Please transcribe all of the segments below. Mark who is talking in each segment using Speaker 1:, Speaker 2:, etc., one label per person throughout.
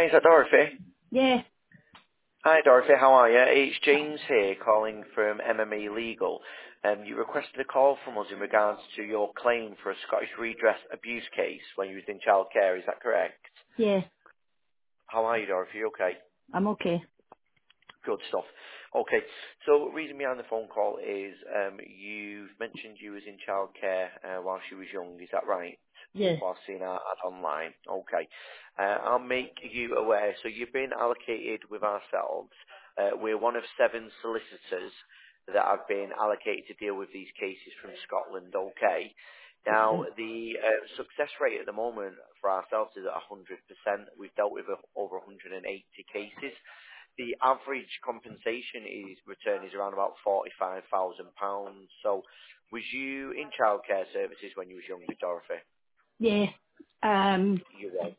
Speaker 1: is that Dorothy?
Speaker 2: Yeah,
Speaker 1: Hi Dorothy, how are you? It's James here calling from MMA Legal. You requested a call from us in regards to your claim for a Scottish redress abuse case when you was in childcare, is that correct?
Speaker 2: yeah,
Speaker 1: How are you Dorothy? Okay.
Speaker 2: I'm okay.
Speaker 1: Good stuff. Okay, so reason behind the phone call is you've mentioned you was in childcare while she was young, is that right?
Speaker 2: Yeah,
Speaker 1: While seeing our ad online. Okay. I'll make you aware, so you've been allocated with ourselves. We're one of 7 solicitors that have been allocated to deal with these cases from Scotland, okay? Now,
Speaker 2: okay.
Speaker 1: the success rate at the moment for ourselves is at 100%. We've dealt with over 180 cases. The average compensation return is around about £45,000. So, was you in childcare services when you was younger, Dorothy?
Speaker 2: Yeah,
Speaker 1: You were.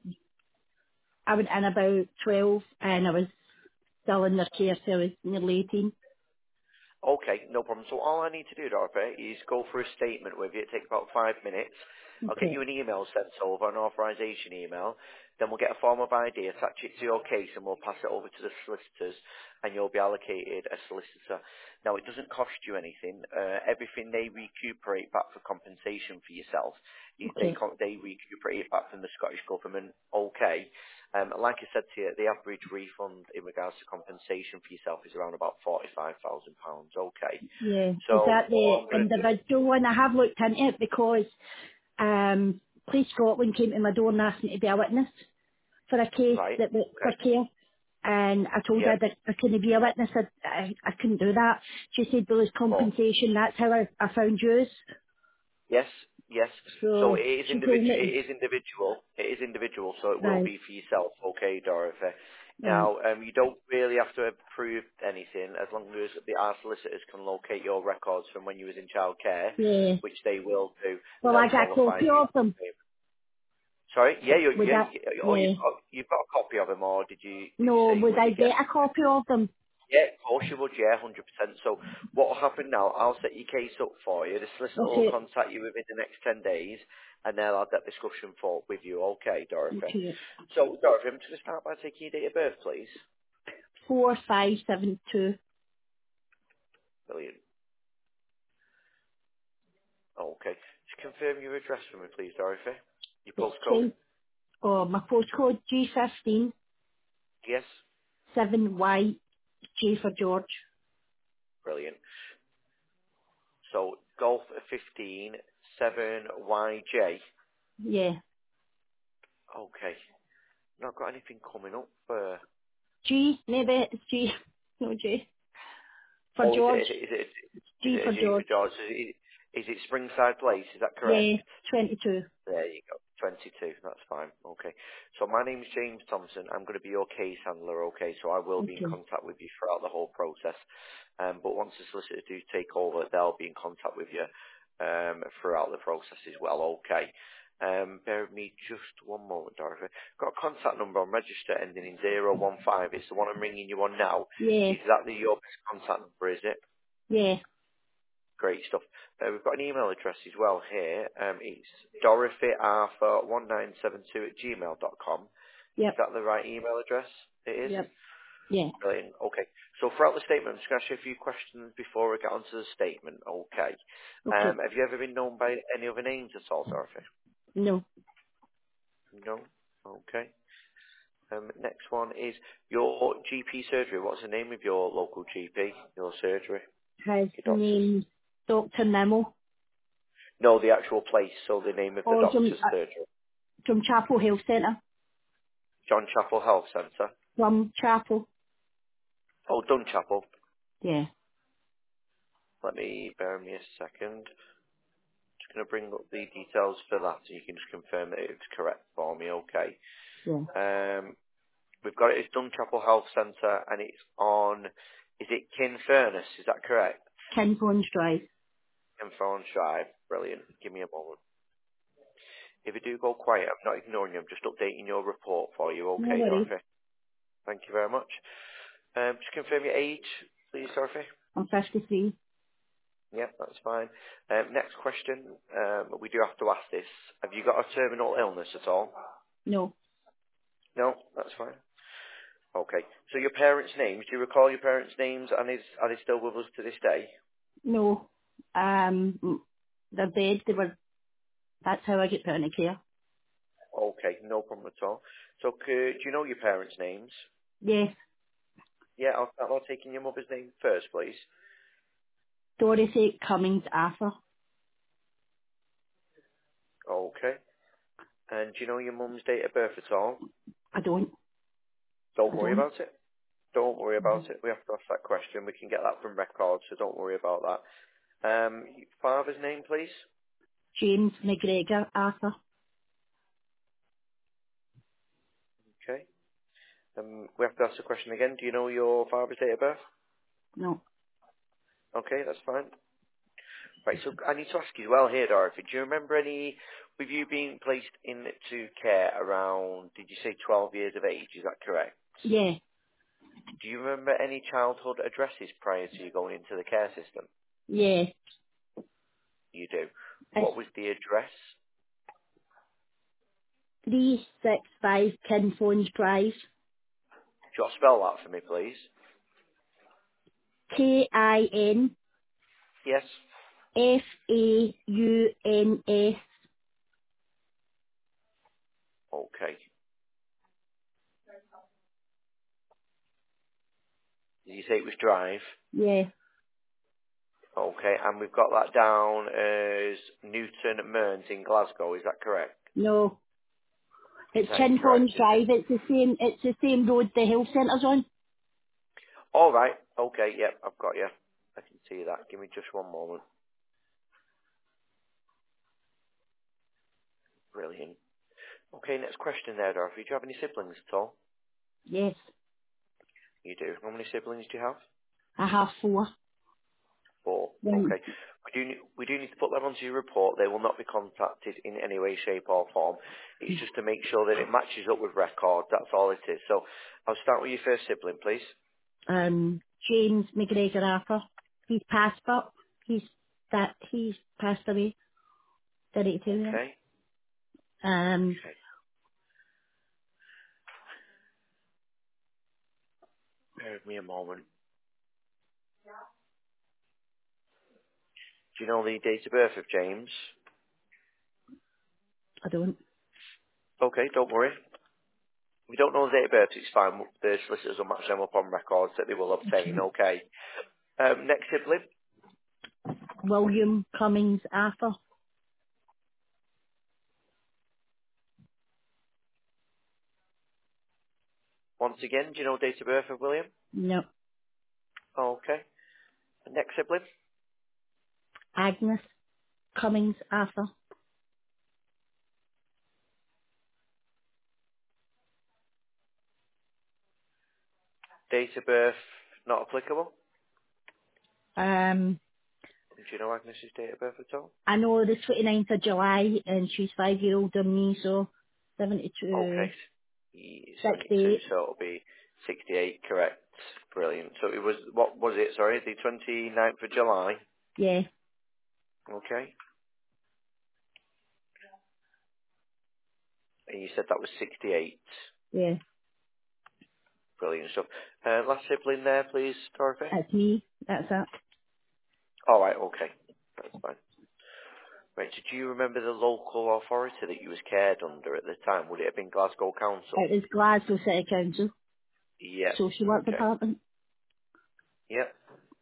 Speaker 2: I went in about 12 and I was still in their care till I was nearly 18.
Speaker 1: Okay, no problem. So all I need to do, Dorothy, is go through a statement with you. It takes about 5 minutes. I'll get you
Speaker 2: Okay,
Speaker 1: an email sent over, an authorisation email. Then we'll get a form of ID, attach it to your case, and we'll pass it over to the solicitors, and you'll be allocated a solicitor. Now, it doesn't cost you anything. Everything they recuperate back for compensation for yourself,
Speaker 2: okay,
Speaker 1: they recuperate it back from the Scottish Government. Okay. Like I said to you, the average refund in regards to compensation for yourself is around about £45,000. Okay.
Speaker 2: yeah. Is
Speaker 1: So
Speaker 2: that the
Speaker 1: what I'm going to do,
Speaker 2: individual one? I have looked into it because Police Scotland came to my door and asked me to be a witness for a case
Speaker 1: right?
Speaker 2: that was for
Speaker 1: Okay.
Speaker 2: care. And I told her
Speaker 1: Yep.
Speaker 2: that I couldn't be a witness. I couldn't do that. She said there was
Speaker 1: Oh,
Speaker 2: compensation. That's how I found yours.
Speaker 1: yes, yes. So
Speaker 2: So
Speaker 1: it is
Speaker 2: she told
Speaker 1: individual.
Speaker 2: me,
Speaker 1: It is individual. It is individual. So it will
Speaker 2: right,
Speaker 1: be for yourself. Okay, Dorothy.
Speaker 2: right.
Speaker 1: Now, you don't really have to prove anything as long as our solicitors can locate your records from when you was in childcare,
Speaker 2: Yeah.
Speaker 1: which they will do.
Speaker 2: Well, I
Speaker 1: They'll
Speaker 2: got a
Speaker 1: qualify
Speaker 2: copy
Speaker 1: you.
Speaker 2: of them.
Speaker 1: Sorry? Yeah,
Speaker 2: Would that,
Speaker 1: oh,
Speaker 2: yeah.
Speaker 1: you've got a copy of them, or did you
Speaker 2: No,
Speaker 1: say you
Speaker 2: would
Speaker 1: was
Speaker 2: I
Speaker 1: again?
Speaker 2: get a copy of them?
Speaker 1: Yeah, of course you would, yeah, 100%. So what will happen now, I'll set your case up for you. The solicitor will
Speaker 2: Okay.
Speaker 1: contact you within the next 10 days, and they'll have that discussion with you. Okay, Dorothy.
Speaker 2: Okay.
Speaker 1: So, Dorothy, I'm just going to start by taking your date of birth, please.
Speaker 2: 4572.
Speaker 1: Brilliant. Okay. Just confirm your address for me, please, Dorothy. Your
Speaker 2: It's
Speaker 1: postcode?
Speaker 2: 10. Oh, my postcode G15
Speaker 1: Yes.
Speaker 2: 7Y G for George.
Speaker 1: Brilliant. So, Golf 15 7YJ.
Speaker 2: Yeah.
Speaker 1: Okay. Not got anything coming up.
Speaker 2: G, maybe it's G. No G. For
Speaker 1: Oh,
Speaker 2: George.
Speaker 1: is
Speaker 2: G
Speaker 1: it
Speaker 2: for
Speaker 1: a G for
Speaker 2: George.
Speaker 1: George? Is it Springside Place? Is that correct?
Speaker 2: Yeah. 22.
Speaker 1: There you go. 22. That's fine. Okay. So my name's James Thompson. I'm going to be your case handler. Okay. So I will be in
Speaker 2: Okay.
Speaker 1: contact with you throughout the whole process. But once the solicitors do take over, they'll be in contact with you throughout the process as well. Okay. Bear with me just one moment, Dorothy. Got a contact number on register ending in 015. It's the one I'm ringing you on now.
Speaker 2: Yeah.
Speaker 1: Is that your best contact number, is it?
Speaker 2: Yeah.
Speaker 1: Great stuff. We've got an email address as well here. It's dorothyarthur1972 at gmail.com. Is
Speaker 2: Yep.
Speaker 1: that the right email address? It is?
Speaker 2: Yep. Yeah.
Speaker 1: Brilliant. Okay. So throughout the statement, I'm just going to ask you a few questions before we get onto the statement. Okay.
Speaker 2: Okay.
Speaker 1: Have you ever been known by any other names at all, Dorothy?
Speaker 2: No.
Speaker 1: No? Okay. Next one is your GP surgery. What's the name of your local GP, your surgery,
Speaker 2: His
Speaker 1: your doctors?
Speaker 2: name Dr. Nimmo.
Speaker 1: No, the actual place, so the name of the
Speaker 2: Oh,
Speaker 1: doctor's surgery.
Speaker 2: from Chapel Health Centre.
Speaker 1: John Chapel Health Centre.
Speaker 2: From Chapel.
Speaker 1: Oh, Dunchapel.
Speaker 2: Yeah.
Speaker 1: Let me, bear me a second. Just going to bring up the details for that so you can just confirm that it's correct for me, okay.
Speaker 2: Yeah.
Speaker 1: We've got it as Dunchapel Health Centre and it's on, is it Kinfurness, is that correct?
Speaker 2: Kinford's Drive.
Speaker 1: Kinfurness Drive, brilliant. Give me a moment. If you do go quiet, I'm not ignoring you, I'm just updating your report for you,
Speaker 2: No
Speaker 1: okay,
Speaker 2: worries.
Speaker 1: Dorothy? Thank you very much. Just confirm your age, please, Dorothy.
Speaker 2: I'm 53.
Speaker 1: Yep, that's fine. Next question. We do have to ask this. Have you got a terminal illness at all?
Speaker 2: No.
Speaker 1: No, that's fine. Okay. So your parents' names, do you recall your parents' names, and are they still with us to this day?
Speaker 2: No. They're dead. That's how I get put into care.
Speaker 1: Okay, no problem at all. So do you know your parents' names?
Speaker 2: Yes.
Speaker 1: Yeah, I'll start by taking your mother's name first, please.
Speaker 2: Dorothy Cummings Arthur.
Speaker 1: Okay. And do you know your mum's date of birth at all?
Speaker 2: I don't.
Speaker 1: Don't
Speaker 2: I
Speaker 1: worry
Speaker 2: don't.
Speaker 1: about it. Don't worry about it. We have to ask that question. We can get that from records, so don't worry about that. Father's name, please.
Speaker 2: James McGregor Arthur.
Speaker 1: Okay. We have to ask the question again. Do you know your father's date of birth?
Speaker 2: No.
Speaker 1: Okay, that's fine. Right, so I need to ask you as well here, Dorothy. Do you remember any, with you being placed into care around, did you say 12 years of age? Is that correct?
Speaker 2: Yeah.
Speaker 1: Do you remember any childhood addresses prior to you going into the care system?
Speaker 2: Yeah.
Speaker 1: You do.
Speaker 2: It's
Speaker 1: What was the address?
Speaker 2: 365 Kinphones Drive.
Speaker 1: Do you want to spell that for me, please?
Speaker 2: KINFAUNS.
Speaker 1: Yes. Okay. Did you say it was Drive?
Speaker 2: Yeah.
Speaker 1: Okay, and we've got that down as Newton Mearns in Glasgow, is that correct?
Speaker 2: No. It's
Speaker 1: That is correct,
Speaker 2: Kinphones
Speaker 1: isn't it?
Speaker 2: Drive. It's the same road the health centre's on.
Speaker 1: All right, okay, yep, I've got you. I can see that. Give me just one moment. Brilliant. Okay, next question there, Dorothy. Do you have any siblings at all?
Speaker 2: Yes.
Speaker 1: You do. How many siblings do you have?
Speaker 2: I have 4.
Speaker 1: 4.
Speaker 2: Then,
Speaker 1: Okay. We do need to put them onto your report. They will not be contacted in any way, shape or form. It's just to make sure that it matches up with record. That's all it is. So I'll start with your first sibling, please.
Speaker 2: James McGregor Arthur. He's passed up. He's passed away. 32 years.
Speaker 1: Okay.
Speaker 2: Um,
Speaker 1: Okay. Bear with me a moment. Do you know the date of birth of James?
Speaker 2: I don't.
Speaker 1: Okay, don't worry. If you don't know the date of birth, it's fine. The solicitors will match them up on records that they will obtain, okay? Next sibling.
Speaker 2: William Cummings Arthur.
Speaker 1: Once again, do you know date of birth of William?
Speaker 2: No.
Speaker 1: Okay. Next sibling.
Speaker 2: Agnes Cummings Arthur.
Speaker 1: Date of birth not applicable.
Speaker 2: Um,
Speaker 1: Do you know Agnes's date of birth at all?
Speaker 2: I know the 29th of July and she's 5 year old than me, so 72,
Speaker 1: Okay. 72,
Speaker 2: 68.
Speaker 1: so it'll be 68, correct. Brilliant. So it was, what was it, sorry, the 29th of July?
Speaker 2: Yeah,
Speaker 1: Okay. And you said that was 68.
Speaker 2: yeah.
Speaker 1: Brilliant stuff. Last sibling there, please, Dorothy?
Speaker 2: That's me. That's it.
Speaker 1: Alright, okay. That's fine. Right, so do you remember the local authority that you was cared under at the time? Would it have been Glasgow Council?
Speaker 2: It was Glasgow City Council,
Speaker 1: Yeah.
Speaker 2: Social Work
Speaker 1: Okay.
Speaker 2: Department.
Speaker 1: Yep.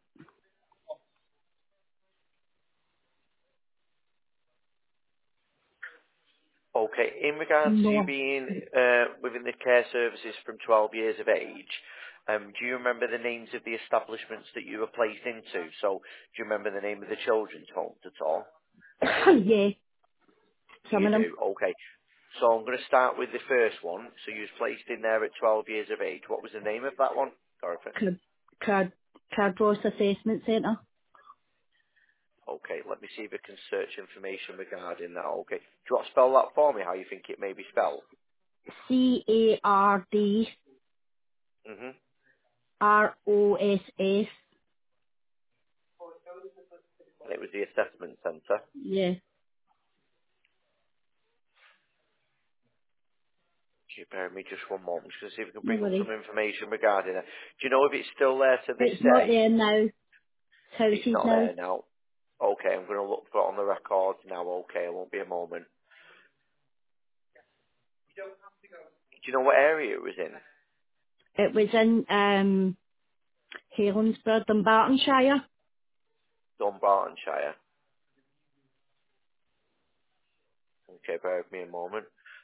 Speaker 1: Okay. In regards to you
Speaker 2: No.
Speaker 1: being within the care services from 12 years of age, do you remember the names of the establishments that you were placed into? So, do you remember the name of the children's homes at all?
Speaker 2: Yeah, some
Speaker 1: You
Speaker 2: of them.
Speaker 1: do. Okay. So I'm going to start with the first one. So you was placed in there at 12 years of age. What was the name of that one, Dorothy?
Speaker 2: Card, Cardross Assessment Centre.
Speaker 1: Okay. Let me see if I can search information regarding that. Okay. Do you want to spell that for me? How you think it may be spelled?
Speaker 2: CARDROSS.
Speaker 1: Mhm. And it was the assessment centre.
Speaker 2: Yeah.
Speaker 1: You bear with me just one moment. Just going to see if we can
Speaker 2: No
Speaker 1: bring up
Speaker 2: worries.
Speaker 1: some information regarding it. Do you know if it's still there to this
Speaker 2: It's not
Speaker 1: day?
Speaker 2: there now.
Speaker 1: It's
Speaker 2: Houses
Speaker 1: not
Speaker 2: now.
Speaker 1: there now. Okay, I'm going to look for it on the records now. Okay, it won't be a moment. Do you know what area it was in?
Speaker 2: It was in Helensburgh, Dumbartonshire.
Speaker 1: Dunbartonshire. Okay, bear with me a moment.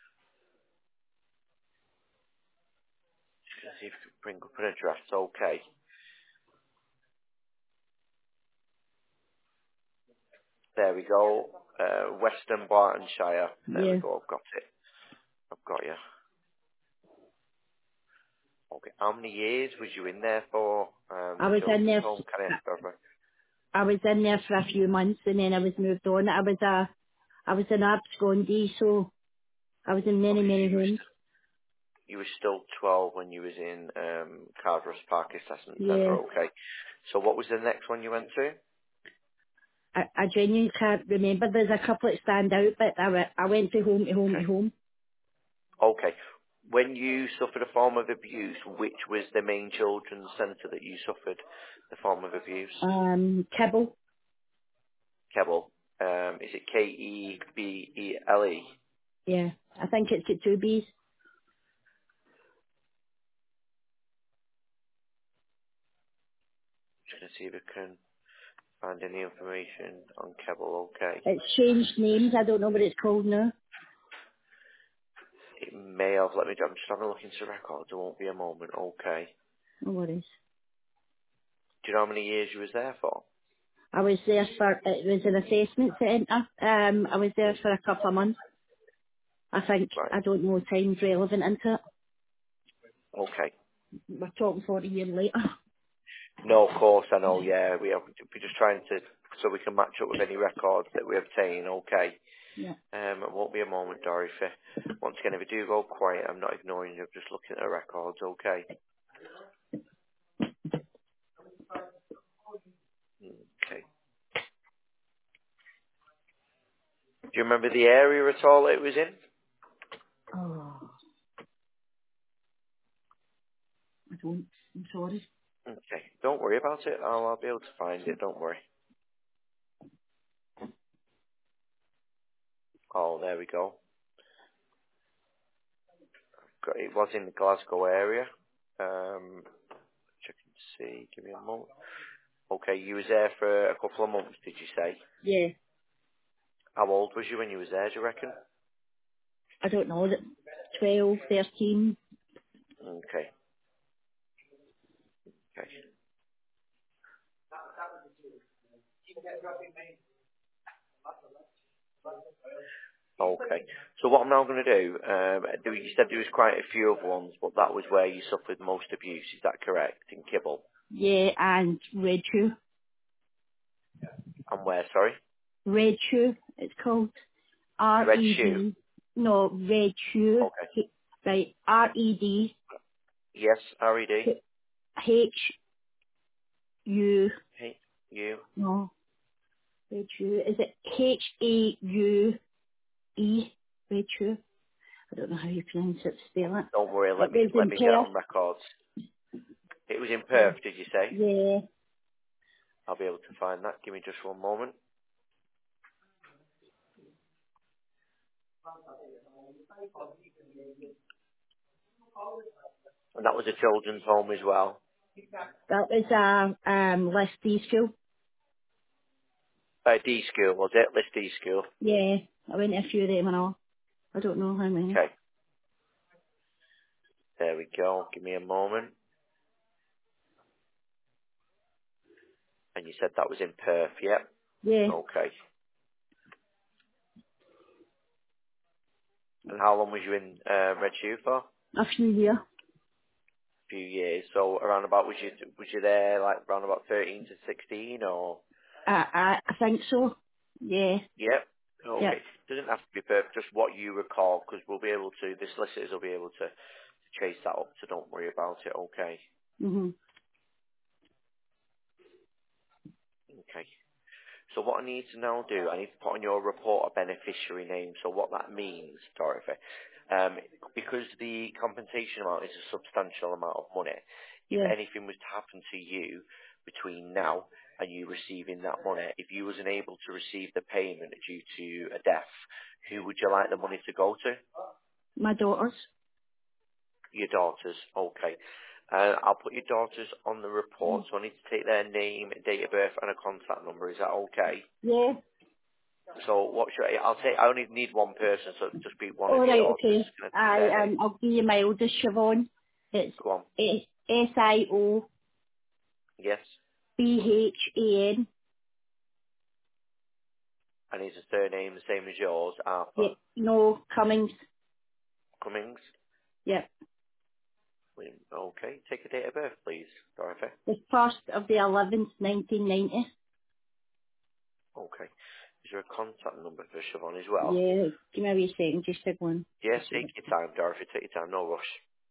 Speaker 1: Just going to see if we can bring up an address. Okay. There we go. Western Bartonshire. There we
Speaker 2: Yeah.
Speaker 1: go. I've got it. I've got you. Okay. How many years was you in there for?
Speaker 2: I
Speaker 1: The
Speaker 2: was in
Speaker 1: children's
Speaker 2: there.
Speaker 1: home. Can I ask over?
Speaker 2: I was in there for a few months, and then I was moved on. I was an abscondee, so I was in many,
Speaker 1: Okay, so
Speaker 2: many homes.
Speaker 1: you were still 12 when you was in Carver's Park Assessment Centre.
Speaker 2: Yeah.
Speaker 1: Okay. So what was the next one you went to?
Speaker 2: I genuinely can't remember. There's a couple that stand out, but I went to home to home to
Speaker 1: Okay.
Speaker 2: home.
Speaker 1: Okay. When you suffered a form of abuse, which was the main children's centre that you suffered the form of abuse?
Speaker 2: Kibble.
Speaker 1: Kebble. Is it Kebele?
Speaker 2: Yeah. I think it's got two B's.
Speaker 1: Just going to see if I can find any information on Kebble. Okay.
Speaker 2: It's changed names. I don't know what it's called now.
Speaker 1: It may have. Let me. I'm just having a look into records. It won't be a moment. Okay.
Speaker 2: No worries.
Speaker 1: Do you know how many years you was there for?
Speaker 2: I was there for, it was an assessment centre. I was there for a couple of months. I think,
Speaker 1: Right.
Speaker 2: I don't know, time's relevant into it.
Speaker 1: Okay.
Speaker 2: We're talking 40 years later.
Speaker 1: No, of course I know. Yeah, we're just trying to so we can match up with any records that we obtain. Okay.
Speaker 2: Yeah.
Speaker 1: It won't be a moment, Dorothy. Once again, if you do go quiet, I'm not ignoring you. I'm just looking at the records. Okay. Okay. Do you remember the area at all it was in?
Speaker 2: Oh, I don't. I'm sorry.
Speaker 1: Okay. Don't worry about it. I'll be able to find it. Don't worry. Oh, there we go. It was in the Glasgow area. Check and see. Give me a moment. Okay, you was there for a couple of months, did you say?
Speaker 2: Yeah.
Speaker 1: How old was you when you was there, do you reckon?
Speaker 2: I don't know, that 12, 13.
Speaker 1: Okay, okay. Okay. So what I'm now going to do, you said there was quite a few other ones, but that was where you suffered most abuse, is that correct? In Kibble?
Speaker 2: Yeah, and Red Shoe.
Speaker 1: And where, sorry?
Speaker 2: Red Shoe, it's called.
Speaker 1: Red Shoe?
Speaker 2: R-E-D. No, Red Shoe.
Speaker 1: Okay.
Speaker 2: Right, R-E-D.
Speaker 1: Yes, R-E-D?
Speaker 2: H-U.
Speaker 1: Hey, you?
Speaker 2: No, Red Shoe. Is it H-A-U-E? Red Shoe. I don't know how you pronounce it, spell it.
Speaker 1: Don't worry,
Speaker 2: It was
Speaker 1: let
Speaker 2: in
Speaker 1: me get it
Speaker 2: Perth.
Speaker 1: on records. It was in Perth, did you say?
Speaker 2: Yeah.
Speaker 1: I'll be able to find that. Give me just one moment. And that was a children's home as well.
Speaker 2: That was a list D school.
Speaker 1: D school, was it? List D school.
Speaker 2: Yeah. I went to a few of them and all. I don't know how many.
Speaker 1: Okay. There we go. Give me a moment. And you said that was in Perth, yep.
Speaker 2: Yeah.
Speaker 1: Okay. And how long was you in Red Shoe for? A
Speaker 2: A few years.
Speaker 1: few years. So around about was you there like around about 13 to 16 or?
Speaker 2: I think so. Yeah.
Speaker 1: Yep. Okay.
Speaker 2: Yep.
Speaker 1: Doesn't have to be perfect. Just what you recall, because we'll be able to. The solicitors will be able to chase that up. So don't worry about it. Okay.
Speaker 2: Mhm.
Speaker 1: Okay. So what I need to now do, I need to put on your report a beneficiary name. So what that means, Dorothy, Um, because the compensation amount is a substantial amount of money, if
Speaker 2: Yeah.
Speaker 1: anything was to happen to you between now and you receiving that money, if you wasn't able to receive the payment due to a death, who would you like the money to go to?
Speaker 2: My daughters.
Speaker 1: Your daughters. Okay. I'll put your daughters on the report, so I need to take their name, date of birth, and a contact number. Is that okay?
Speaker 2: Yeah.
Speaker 1: So what should I only need one person, so it'll just be one of
Speaker 2: All
Speaker 1: your
Speaker 2: right.
Speaker 1: daughters.
Speaker 2: Okay.
Speaker 1: Can I take their name?
Speaker 2: I'll give you my oldest, Siobhan. It's
Speaker 1: Go on.
Speaker 2: SIOBHAN.
Speaker 1: Yes. And his surname the same as yours,
Speaker 2: Yeah.
Speaker 1: Arthur
Speaker 2: No, Cummings.
Speaker 1: Cummings.
Speaker 2: Yeah.
Speaker 1: Okay. Take a date of birth, please, Dorothy.
Speaker 2: The 1st of the 11th, 1990.
Speaker 1: Okay. Is there a contact number for Siobhan as well?
Speaker 2: Yeah. Give me a wee second, just a one.
Speaker 1: Yes, take your time, Dorothy. Take your time. No rush.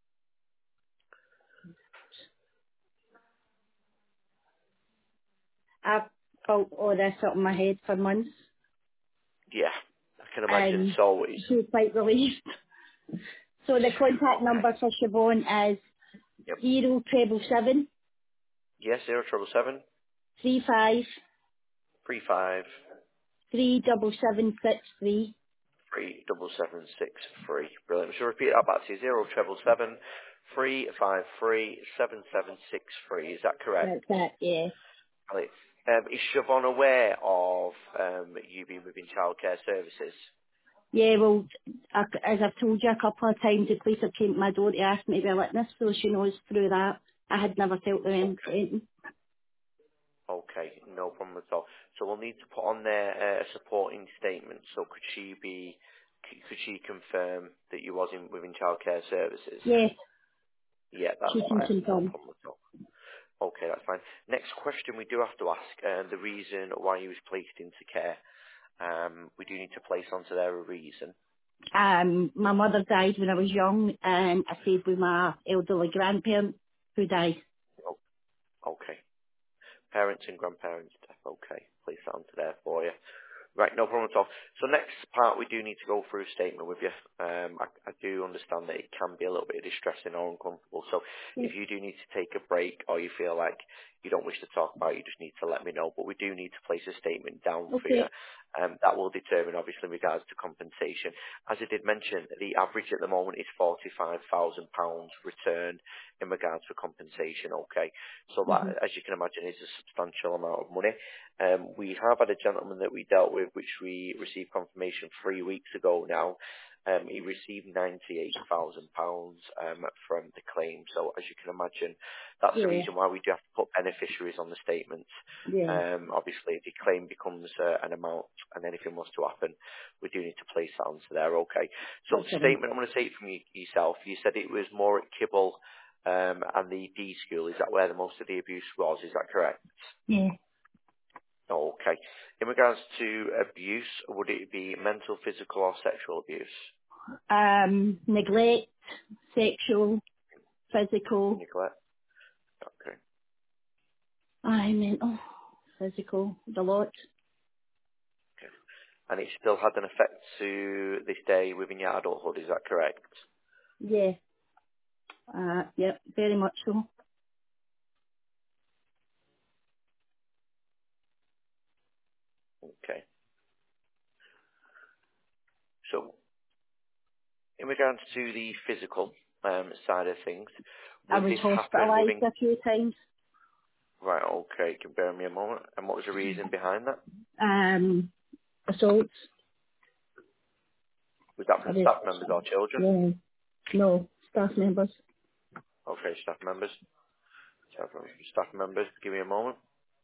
Speaker 2: I've felt all this up in my head for months.
Speaker 1: Yeah, I can imagine.
Speaker 2: And
Speaker 1: So it's
Speaker 2: she's quite relieved. So the contact
Speaker 1: okay.
Speaker 2: number for Siobhan is
Speaker 1: Yep.
Speaker 2: 0777
Speaker 1: Yes, 077
Speaker 2: 35
Speaker 1: 35
Speaker 2: 37763.
Speaker 1: 37763. Brilliant. So repeat that back to you. 077 353 7763. Is that correct?
Speaker 2: That's it, yeah.
Speaker 1: Right. Is Siobhan aware of you being within childcare services?
Speaker 2: Yeah, well, as I've told you a couple of times, the police have came to my door to ask me to be a witness, so she knows through that. I had never told them
Speaker 1: Okay.
Speaker 2: anything.
Speaker 1: Okay, no problem at all. So we'll need to put on there a supporting statement. So could she confirm that you was in within childcare services?
Speaker 2: Yes,
Speaker 1: Yeah, that's
Speaker 2: she can
Speaker 1: fine. No
Speaker 2: confirm.
Speaker 1: problem at all. Okay, that's fine. Next question we do have to ask, the reason why you was placed into care. We do need to place onto there a reason.
Speaker 2: My mother died when I was young, and I stayed with my elderly grandparent who died.
Speaker 1: Oh, okay. Parents and grandparents, okay. Place that onto there for you. Right, no problem at all. So next part, we do need to go through a statement with you. I do understand that it can be a little bit distressing or uncomfortable. So if you do need to take a break or you feel like you don't wish to talk about it, you just need to let me know. But we do need to place a statement down for you.
Speaker 2: Okay.
Speaker 1: That will determine, obviously, in regards to compensation. As I did mention, the average at the moment is £45,000 return in regards to compensation, okay? So
Speaker 2: Mm-hmm.
Speaker 1: that, as you can imagine, is a substantial amount of money. We have had a gentleman that we dealt with, which we received confirmation 3 weeks ago now. He received £98,000 from the claim. So as you can imagine, that's the
Speaker 2: Yeah,
Speaker 1: reason why we do have to put beneficiaries on the statements.
Speaker 2: yeah.
Speaker 1: Obviously, if the claim becomes an amount and anything was to happen, we do need to place that onto there. Okay. So
Speaker 2: That's
Speaker 1: the
Speaker 2: right.
Speaker 1: statement I'm going to take from yourself, you said it was more at Kibble and the D school. Is that where the most of the abuse was? Is that correct?
Speaker 2: Yeah.
Speaker 1: Okay. In regards to abuse, would it be mental, physical, or sexual abuse?
Speaker 2: Neglect, sexual, physical,
Speaker 1: Neglect. Okay.
Speaker 2: mental, physical, the lot.
Speaker 1: Okay. And it still had an effect to this day within your adulthood, is that correct?
Speaker 2: Yeah. Yep, very much so.
Speaker 1: Okay. So, in regards to the physical side of things,
Speaker 2: I
Speaker 1: would
Speaker 2: was
Speaker 1: this happen
Speaker 2: hospitalised
Speaker 1: within...
Speaker 2: a few times.
Speaker 1: Right, okay, can bear me a moment. And what was the reason behind that?
Speaker 2: Assaults.
Speaker 1: Was that
Speaker 2: I
Speaker 1: from
Speaker 2: was,
Speaker 1: staff members or children?
Speaker 2: yeah, no, staff members.
Speaker 1: Okay, staff members. Staff members, give me a moment.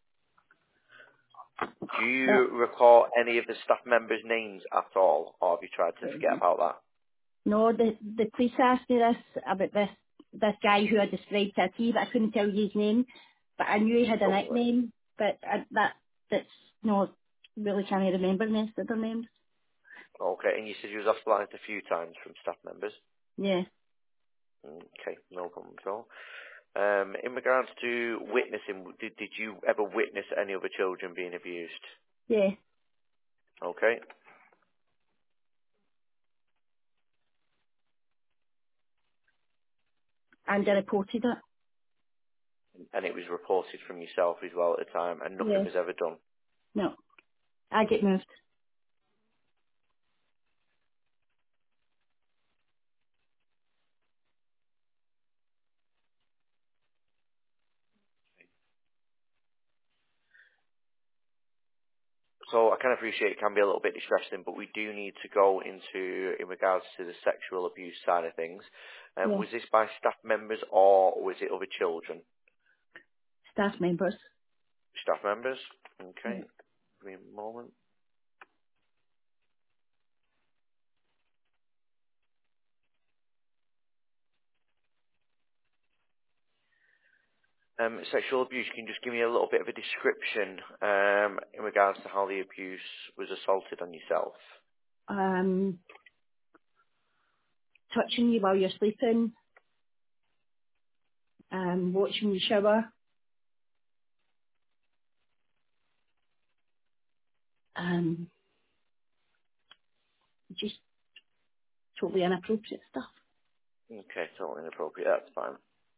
Speaker 1: Do
Speaker 2: Uh,
Speaker 1: you recall any of the staff members' names at all, or have you tried to forget about that?
Speaker 2: no, the police asked me this about this guy who I described to a T, but I couldn't tell you his name. But I knew he had a
Speaker 1: Don't worry.
Speaker 2: nickname, but that's not really can't remember any other names.
Speaker 1: Okay, and you said you was hospitalised a few times from staff members.
Speaker 2: Yeah,
Speaker 1: Okay, no problem at all. In regards to witnessing, did you ever witness any other children being abused?
Speaker 2: yeah,
Speaker 1: Okay.
Speaker 2: And I reported it.
Speaker 1: And it was reported from yourself as well at the time, and nothing
Speaker 2: Yeah.
Speaker 1: was ever done.
Speaker 2: No. I get moved.
Speaker 1: So I can appreciate it can be a little bit distressing, but we do need to go into, in regards to the sexual abuse side of things.
Speaker 2: Yeah.
Speaker 1: Was this by staff members or was it other children?
Speaker 2: Staff members.
Speaker 1: Staff members?
Speaker 2: Yeah.
Speaker 1: Okay. Give me a moment. Sexual abuse, can you just give me a little bit of a description in regards to how the abuse was assaulted on yourself?
Speaker 2: Um, touching you while you're sleeping. Watching you shower. Just totally inappropriate stuff.
Speaker 1: Okay, totally inappropriate. That's fine.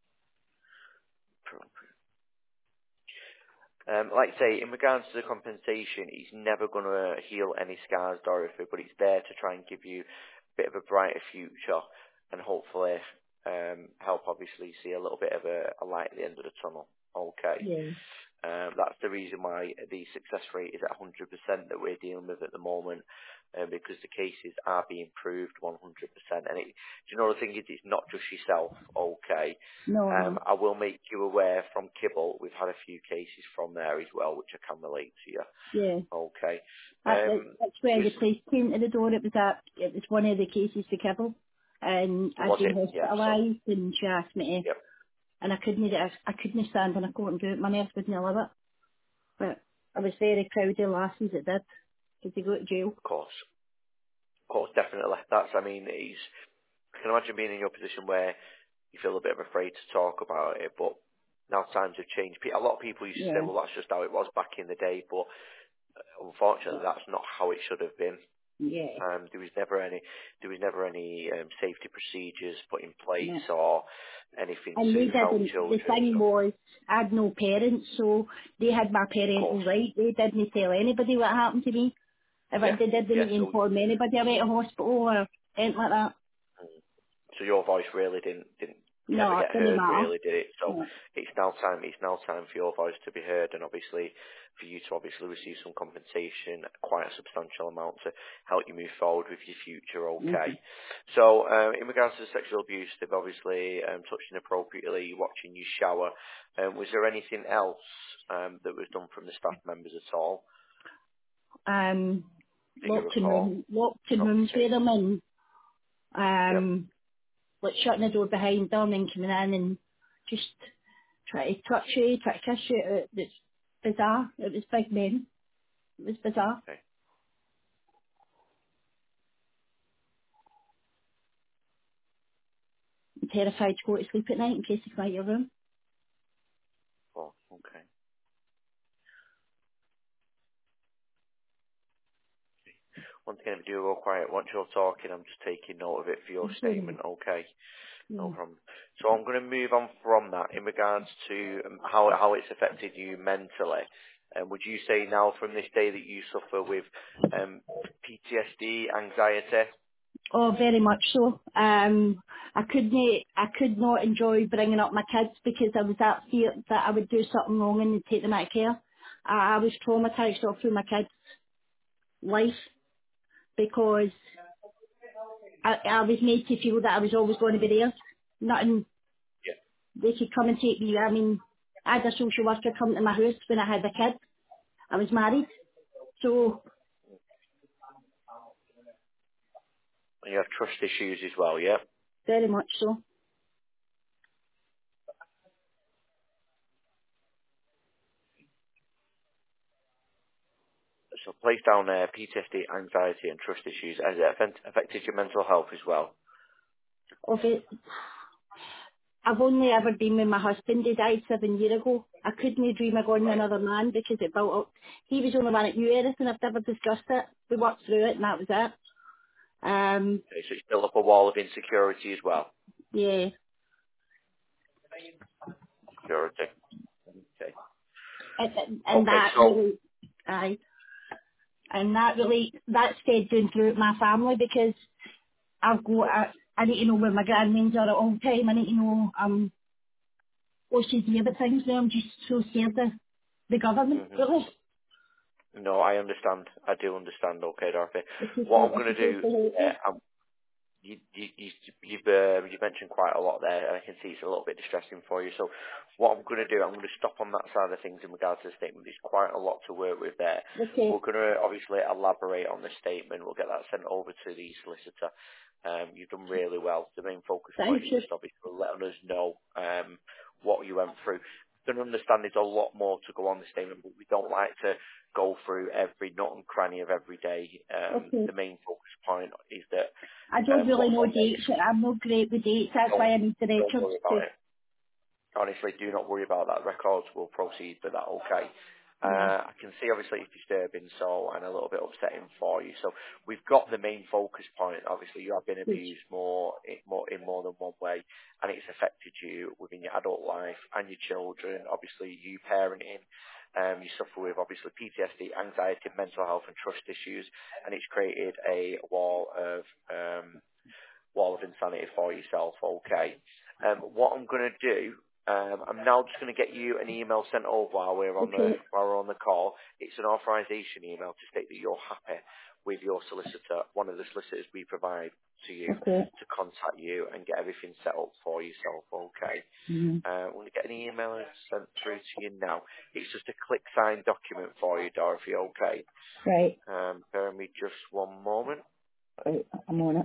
Speaker 1: Like I say, in regards to the compensation, it's never going to heal any scars, Dorothy, but it's there to try and give you a bit of a brighter future and hopefully help obviously see a little bit of a light at the end of the tunnel. Okay.
Speaker 2: Yeah.
Speaker 1: That's the reason why the success rate is at 100% that we're dealing with at the moment, because the cases are being proved 100%. And do you know the thing is, it's not just yourself, okay?
Speaker 2: No, no.
Speaker 1: I will make you aware from Kibble, we've had a few cases from there as well, which I can relate to you,
Speaker 2: Yeah.
Speaker 1: okay?
Speaker 2: That's where the
Speaker 1: Just,
Speaker 2: police came to the door. It was one of the cases for Kibble. And I'd
Speaker 1: was
Speaker 2: been
Speaker 1: it? Yeah, so,
Speaker 2: hospitalised and she asked me to,
Speaker 1: yep,
Speaker 2: and I couldn't stand in a court and do it. My nurse wouldn't allow it. But I was very proud of lasses that did, because they go to jail.
Speaker 1: of course, definitely. I mean, I can imagine being in your position where you feel a bit of afraid to talk about it, but now times have changed. A lot of people used to say,
Speaker 2: Yeah.
Speaker 1: well, that's just how it was back in the day, but unfortunately, that's not how it should have been.
Speaker 2: Yeah.
Speaker 1: There was never any safety procedures put in place
Speaker 2: No.
Speaker 1: or anything
Speaker 2: And they
Speaker 1: to help
Speaker 2: didn't, the
Speaker 1: children.
Speaker 2: thing
Speaker 1: So,
Speaker 2: was, I had no parents, so they had my
Speaker 1: of
Speaker 2: parental
Speaker 1: course,
Speaker 2: right. They didn't tell anybody what happened to me.
Speaker 1: yeah,
Speaker 2: They didn't
Speaker 1: yeah. So
Speaker 2: inform anybody about the hospital or anything like that.
Speaker 1: So your voice really didn't never
Speaker 2: No, it
Speaker 1: get
Speaker 2: didn't
Speaker 1: heard,
Speaker 2: matter.
Speaker 1: really, did it? So
Speaker 2: No.
Speaker 1: it's now time for your voice to be heard, and obviously for you to obviously receive some compensation, quite a substantial amount to help you move forward with your future. Okay.
Speaker 2: Mhm.
Speaker 1: So in regards to sexual abuse, they've obviously touched inappropriately, watching you shower. Was there anything else that was done from the staff members at all that you recall?
Speaker 2: Locked in
Speaker 1: Not the
Speaker 2: rooms
Speaker 1: case.
Speaker 2: where I'm in.
Speaker 1: Yep.
Speaker 2: Like shutting the door behind them and coming in and just try to touch you, try to kiss you. It's bizarre. It was big men. It was bizarre.
Speaker 1: Okay.
Speaker 2: I'm terrified to go to sleep at night in case they come out your room.
Speaker 1: Well, okay. Once again, if you do go quiet, once you're talking, I'm just taking note of it for your
Speaker 2: Mhm.
Speaker 1: statement, okay? No
Speaker 2: Yeah.
Speaker 1: problem. So I'm going to move on from that in regards to how it's affected you mentally. Would you say now from this day that you suffer with PTSD, anxiety?
Speaker 2: Oh, very much so. I could not enjoy bringing up my kids because I was that fear that I would do something wrong and they'd take them out of care. I was traumatised all through my kids' life because I was made to feel that I was always going to be there. Nothing,
Speaker 1: Yeah.
Speaker 2: they could come and take me. I mean, I had a social worker come to my house when I had a kid. I was married. So,
Speaker 1: And you have trust issues as well, yeah?
Speaker 2: very much so.
Speaker 1: So place down there PTSD, anxiety and trust issues. Has it affected your mental health as well?
Speaker 2: Of it, I've only ever been with my husband. He died 7 years ago. I couldn't dream of going with
Speaker 1: Right.
Speaker 2: another man because it built up. He was the only one that knew anything. I've never discussed it. We worked through it and that was it.
Speaker 1: Okay, so it's built up a wall of insecurity as well.
Speaker 2: Yeah.
Speaker 1: authority. Okay.
Speaker 2: And
Speaker 1: Okay,
Speaker 2: that
Speaker 1: so
Speaker 2: really, aye, and that's fed down throughout my family because I need to know where my grandma's are at all time. I need to know, what she's doing about things now. I'm just so scared of the government,
Speaker 1: hmm
Speaker 2: really.
Speaker 1: no, I understand. I do understand. Okay, Dorothy.
Speaker 2: Because
Speaker 1: What I'm
Speaker 2: it's
Speaker 1: going to
Speaker 2: supposed
Speaker 1: do,
Speaker 2: to help me.
Speaker 1: you've mentioned quite a lot there, and I can see it's a little bit distressing for you. So what I'm going to do, I'm going to stop on that side of things in regards to the statement. There's quite a lot to work with there. We're
Speaker 2: Okay,
Speaker 1: going to obviously elaborate on the statement. We'll get that sent over to the solicitor. You've done really well. The main focus
Speaker 2: thank
Speaker 1: point is
Speaker 2: you.
Speaker 1: just obviously letting us know what you went through. I don't understand there's a lot more to go on the statement, but we don't like to go through every nut and cranny of every day.
Speaker 2: Okay.
Speaker 1: The main focus point is that
Speaker 2: I don't really
Speaker 1: what's
Speaker 2: know
Speaker 1: on there.
Speaker 2: dates. I'm not great with dates. That's why I need the
Speaker 1: Don't
Speaker 2: records
Speaker 1: worry
Speaker 2: to,
Speaker 1: about it. Honestly, do not worry about that. Records will proceed with that, okay?
Speaker 2: yeah.
Speaker 1: I can see obviously it's disturbing so and a little bit upsetting for you. So we've got the main focus point. Obviously you have been
Speaker 2: Good.
Speaker 1: abused in more than one way and it's affected you within your adult life and your children, obviously you parenting. You suffer with obviously PTSD, anxiety, mental health and trust issues and it's created a wall of insanity for yourself, okay? What I'm going to do, I'm now just going to get you an email sent over
Speaker 2: Okay,
Speaker 1: while we're on the call. It's an authorization email to state that you're happy with your solicitor, one of the solicitors we provide to you,
Speaker 2: okay.
Speaker 1: to contact you and get everything set up for yourself, okay?
Speaker 2: Mm-hmm.
Speaker 1: I'm going to get an email sent through to you now. It's just a click sign document for you, Dorothy, okay?
Speaker 2: Right,
Speaker 1: Bear with me just one moment.
Speaker 2: right, I'm on it.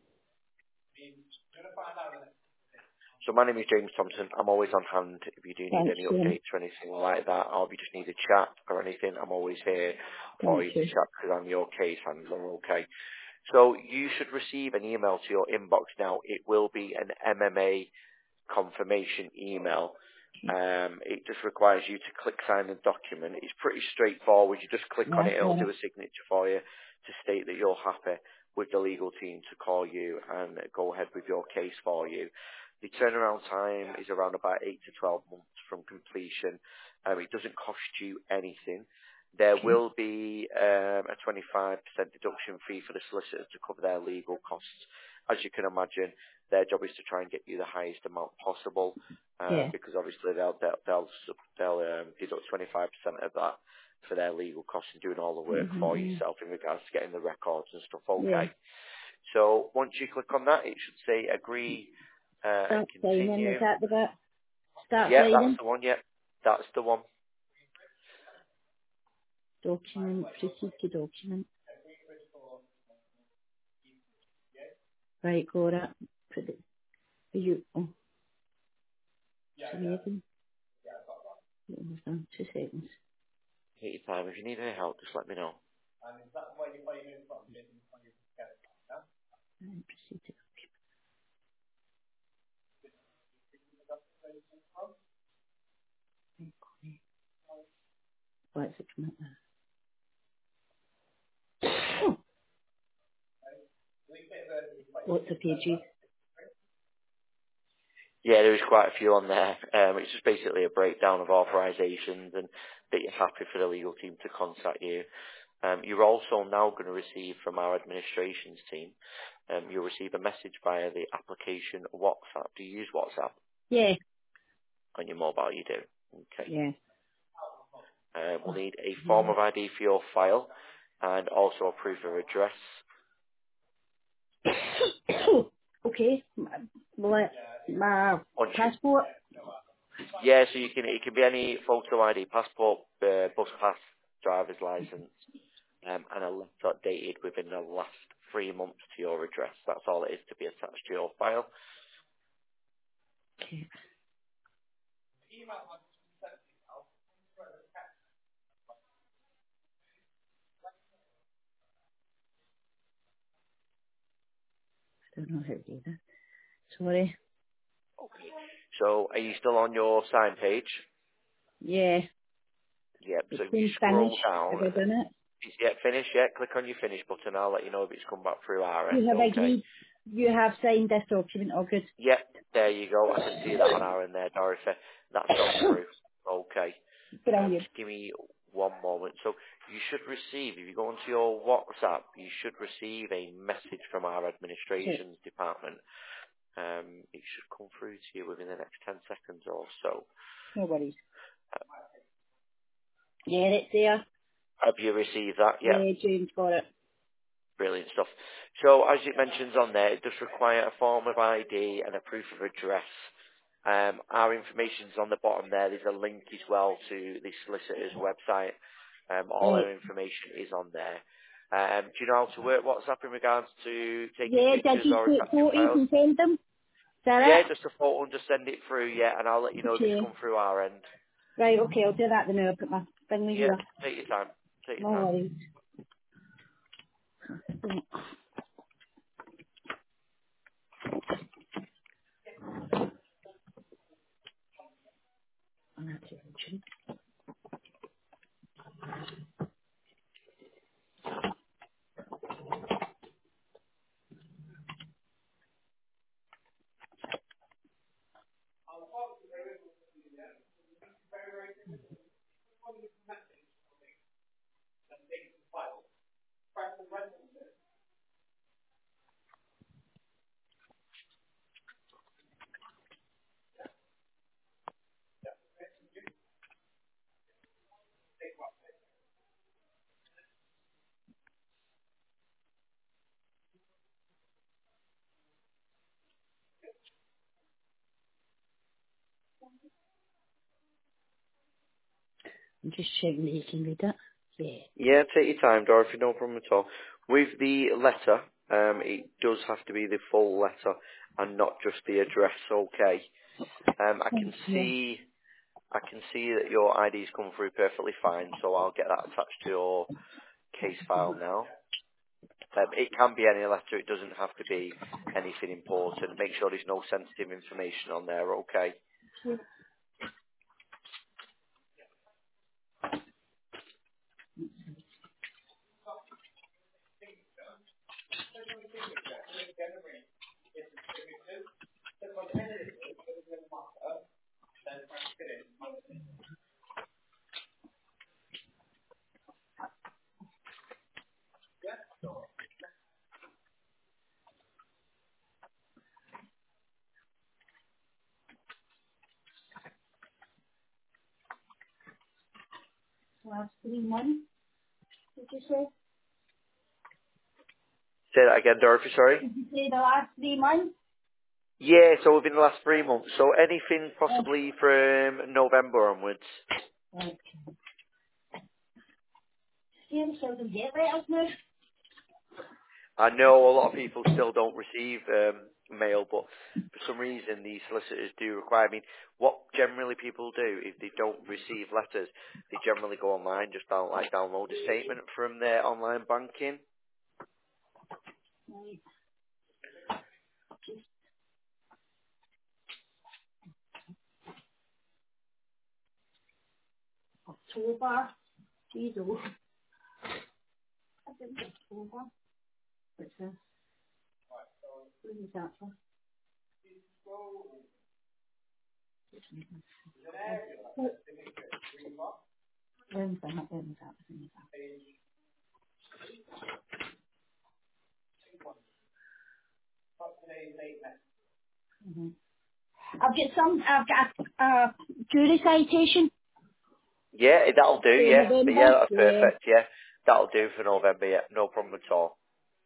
Speaker 1: So my name is James Thompson. I'm always on hand if you do need
Speaker 2: Thanks,
Speaker 1: any
Speaker 2: Jim.
Speaker 1: updates or anything like that, or if you just need a chat or anything, I'm always here for
Speaker 2: Thank
Speaker 1: you to
Speaker 2: you.
Speaker 1: chat because I'm your case handler, okay? So you should receive an email to your inbox now. It will be an MMA confirmation email. It just requires you to click sign the document. It's pretty straightforward. You just click on
Speaker 2: Yeah,
Speaker 1: it, it'll
Speaker 2: got
Speaker 1: do
Speaker 2: it.
Speaker 1: a signature for you to state that you're happy with the legal team to call you and go ahead with your case for you. The turnaround time is around about 8 to 12 months from completion. It doesn't cost you anything. There
Speaker 2: Okay.
Speaker 1: will be a 25% deduction fee for the solicitors to cover their legal costs. As you can imagine, their job is to try and get you the highest amount possible,
Speaker 2: Yeah.
Speaker 1: because obviously they'll deduct 25% of that for their legal costs and doing all the work for
Speaker 2: Mm-hmm.
Speaker 1: yourself in regards to getting the records and stuff.
Speaker 2: Yeah.
Speaker 1: Okay. So once you click on that, it should say agree and
Speaker 2: Start signing, is
Speaker 1: continue.
Speaker 2: that the bit? Start
Speaker 1: Yeah, that's
Speaker 2: signing.
Speaker 1: the one. Yeah, that's the one.
Speaker 2: Document, proceed to document. Right, got it. Put it, you, oh, it's amazing. Almost done. 2 seconds.
Speaker 1: Take your time. If you need any help, just let me know.
Speaker 2: Right, proceed to document. What's it come up there? Lots of pages.
Speaker 1: Yeah, there is quite a few on there. It's just basically a breakdown of authorisations and that you're happy for the legal team to contact you. You're also now going to receive from our administrations team, you'll receive a message via the application WhatsApp. Do you use WhatsApp
Speaker 2: Yeah,
Speaker 1: on your mobile? You do. Okay.
Speaker 2: yeah.
Speaker 1: We'll need a form of ID for your file and also a proof of address.
Speaker 2: Okay. My
Speaker 1: Once you,
Speaker 2: passport.
Speaker 1: yeah, so it can be any photo ID, passport, bus pass, driver's license, and a letter dated within the last 3 months to your address. That's all it is to be attached to your file.
Speaker 2: Okay. I don't know how to do that. Sorry.
Speaker 1: So are you still on your sign page?
Speaker 2: Yeah.
Speaker 1: Yep.
Speaker 2: It's
Speaker 1: So if you
Speaker 2: been
Speaker 1: scroll
Speaker 2: finished.
Speaker 1: down,
Speaker 2: Have I done it?
Speaker 1: finish, click on your finish button. I'll let you know if it's come back through our
Speaker 2: You
Speaker 1: end,
Speaker 2: have
Speaker 1: okay?
Speaker 2: agreed. You have signed this document. All good.
Speaker 1: Yep, there you go. I can see that on our end there, Dorothy. That's gone through. Okay.
Speaker 2: Brilliant.
Speaker 1: Just give me one moment. So you should receive, if you go onto your WhatsApp, you should receive a message from our administrations department. It should come through to you within the next 10 seconds or so.
Speaker 2: No worries. Yeah, it's there.
Speaker 1: Have you received that? Yeah.
Speaker 2: Yeah, James got it.
Speaker 1: Brilliant stuff. So as it mentions on there, it does require a form of ID and a proof of address. Our information's on the bottom there. There's a link as well to the solicitor's website. All
Speaker 2: Right.
Speaker 1: our information is on there. Do you know how to work WhatsApp in regards to taking
Speaker 2: Yeah, did
Speaker 1: pictures
Speaker 2: you
Speaker 1: or
Speaker 2: take
Speaker 1: attaching
Speaker 2: photos
Speaker 1: files?
Speaker 2: and send them? Is
Speaker 1: Yeah,
Speaker 2: that
Speaker 1: just a photo and just send it through, yeah, and I'll let you
Speaker 2: it?
Speaker 1: know if it's
Speaker 2: Okay.
Speaker 1: come through our end.
Speaker 2: Right, okay, I'll do that then. I'll put my thing with
Speaker 1: Yeah,
Speaker 2: you.
Speaker 1: take your time. Take your
Speaker 2: No
Speaker 1: time.
Speaker 2: worries. I'm just checking that you can read it. Yeah.
Speaker 1: Yeah, take your time, Dorothy, no problem at all. With the letter, it does have to be the full letter and not just the address, okay?
Speaker 2: Thank you.
Speaker 1: I can see that your ID's come through perfectly fine, so I'll get that attached to your case file now. It can be any letter, it doesn't have to be anything important. Make sure there's no sensitive information on there, okay?
Speaker 2: Last 3 months, did you say?
Speaker 1: Say that again, Dorothy, sorry?
Speaker 2: Did you say the last 3 months?
Speaker 1: Yeah, so within the last 3 months. So anything
Speaker 2: Oh,
Speaker 1: possibly from November onwards.
Speaker 2: right. Yeah, so they get letters now.
Speaker 1: I know a lot of people still don't receive mail, but for some reason the solicitors do require. I mean, what generally people do if they don't receive letters, they generally go online, just download a statement from their online banking.
Speaker 2: Right. October. Jeez, oh. I think October. What's this? When is that for? When's that? When's that? When's that? Mm-hmm. I've got a jury citation
Speaker 1: Yeah, that'll do.
Speaker 2: for
Speaker 1: Yeah, but yeah,
Speaker 2: November.
Speaker 1: that's
Speaker 2: Yeah.
Speaker 1: perfect. Yeah, that'll do for November. Yeah, no problem at all.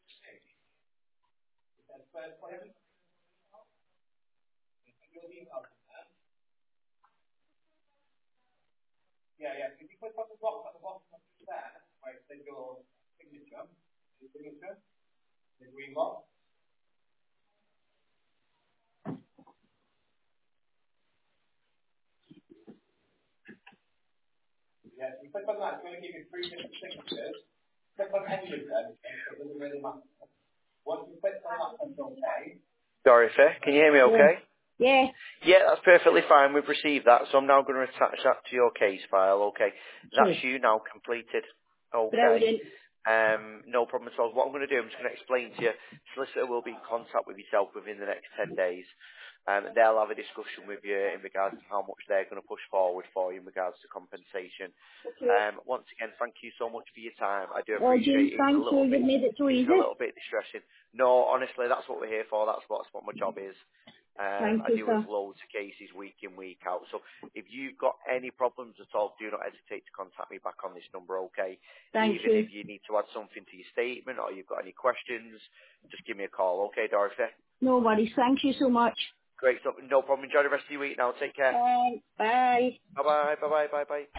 Speaker 1: Dorothy, can you hear me?
Speaker 2: Yeah.
Speaker 1: Okay.
Speaker 2: Yeah.
Speaker 1: Yeah, that's perfectly fine. We've received that, so I'm now going to attach that to your case file. Okay,
Speaker 2: Sure.
Speaker 1: that's you now completed. Okay,
Speaker 2: Brilliant.
Speaker 1: no problem at all. What I'm going to do, I'm just going to explain to you. Solicitor will be in contact with yourself within the next 10 days. And they'll have a discussion with you in regards to how much they're going to push forward for you in regards to compensation. Once again, thank you so much for your time. I do
Speaker 2: Oh, James,
Speaker 1: appreciate it.
Speaker 2: thank you. You've made it so
Speaker 1: It's
Speaker 2: easy.
Speaker 1: a little bit distressing. No, honestly, that's what we're here for. That's what my job is.
Speaker 2: Thank
Speaker 1: I
Speaker 2: you,
Speaker 1: deal
Speaker 2: sir.
Speaker 1: with loads of cases week in, week out. So if you've got any problems at all, do not hesitate to contact me back on this number, okay?
Speaker 2: Thank
Speaker 1: Even
Speaker 2: you.
Speaker 1: if you need to add something to your statement or you've got any questions, just give me a call, okay, Dorothy?
Speaker 2: No worries. Thank you so much.
Speaker 1: Great stuff. No problem. Enjoy the rest of your week now. Take care.
Speaker 2: Bye. Bye.
Speaker 1: Bye-bye. Bye-bye. Bye-bye.